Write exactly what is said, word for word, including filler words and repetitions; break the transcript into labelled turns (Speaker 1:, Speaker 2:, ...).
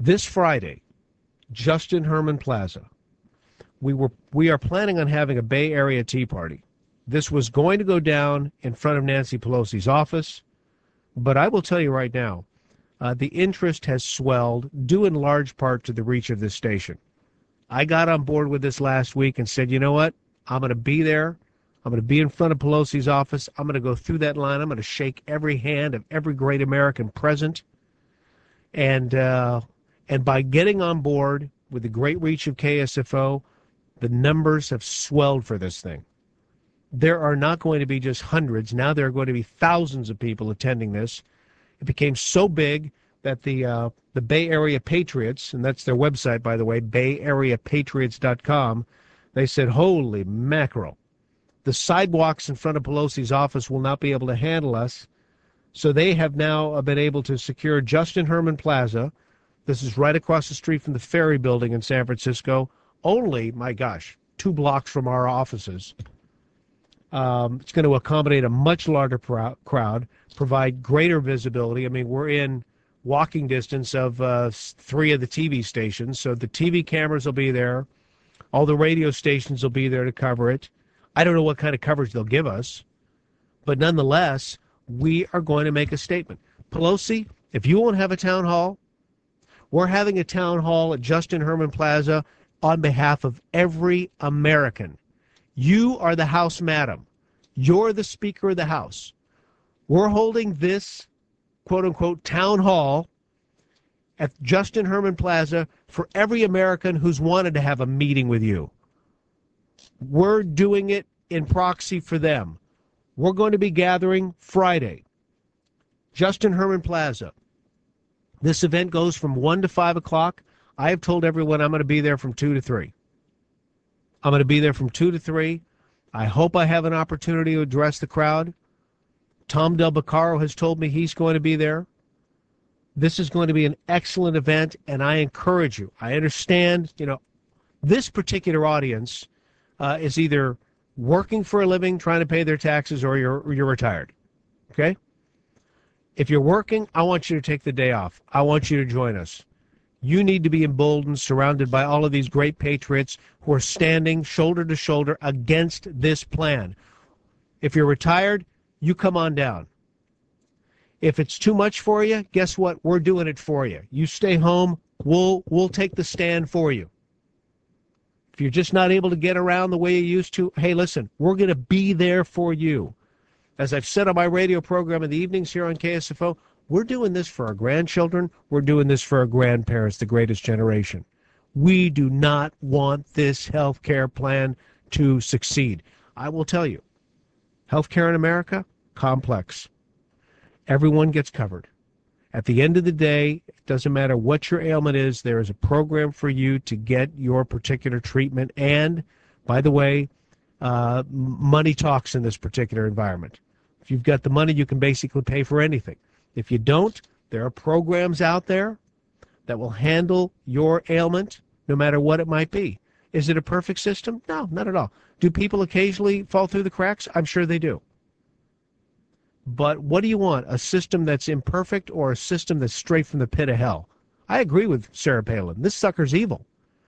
Speaker 1: This Friday, Justin Herman Plaza, we were we are planning on having a Bay Area Tea Party. This was going to go down in front of Nancy Pelosi's office, but I will tell you right now, uh, the interest has swelled, due in large part to the reach of this station. I got on board with this last week and said, you know what? I'm going to be there. I'm going to be in front of Pelosi's office. I'm going to go through that line. I'm going to shake every hand of every great American present. And uh, and by getting on board with the great reach of K S F O, the numbers have swelled for this thing. There are not going to be just hundreds. Now there are going to be thousands of people attending this. It became so big that the uh, the Bay Area Patriots, and that's their website, by the way, bay area patriots dot com, they said, holy mackerel, the sidewalks in front of Pelosi's office will not be able to handle us. So they have now been able to secure Justin Herman Plaza. This is right across the street from the Ferry Building in San Francisco, only, my gosh, two blocks from our offices. Um, it's going to accommodate a much larger crowd, provide greater visibility. I mean, we're in walking distance of uh, three of the T V stations, so the T V cameras will be there. All the radio stations will be there to cover it. I don't know what kind of coverage they'll give us, but nonetheless, we are going to make a statement. Pelosi, if you won't have a town hall, we're having a town hall at Justin Herman Plaza on behalf of every American. You are the House Madam. You're the Speaker of the House. We're holding this, quote-unquote, town hall at Justin Herman Plaza for every American who's wanted to have a meeting with you. We're doing it in proxy for them. We're going to be gathering Friday, Justin Herman Plaza. This event goes from one to five o'clock. I have told everyone I'm going to be there from two to three. I'm going to be there from two to three. I hope I have an opportunity to address the crowd. Tom Del Beccaro has told me he's going to be there. This is going to be an excellent event, and I encourage you. I understand, you know, this particular audience uh, is either working for a living, trying to pay their taxes, or you're, or you're retired, okay? If you're working, I want you to take the day off. I want you to join us. You need to be emboldened, surrounded by all of these great patriots who are standing shoulder to shoulder against this plan. If you're retired, you come on down. If it's too much for you, guess what? We're doing it for you. You stay home, we'll, we'll take the stand for you. If you're just not able to get around the way you used to, hey, listen, we're going to be there for you. As I've said on my radio program in the evenings here on K S F O, we're doing this for our grandchildren. We're doing this for our grandparents, the greatest generation. We do not want this health care plan to succeed. I will tell you, health care in America, complex. Everyone gets covered. At the end of the day, it doesn't matter what your ailment is, there is a program for you to get your particular treatment. And, by the way, uh, money talks in this particular environment. If you've got the money, you can basically pay for anything. If you don't, there are programs out there that will handle your ailment, no matter what it might be. Is it a perfect system? No, not at all. Do people occasionally fall through the cracks? I'm sure they do. But what do you want? A system that's imperfect or a system that's straight from the pit of hell? I agree with Sarah Palin. This sucker's evil.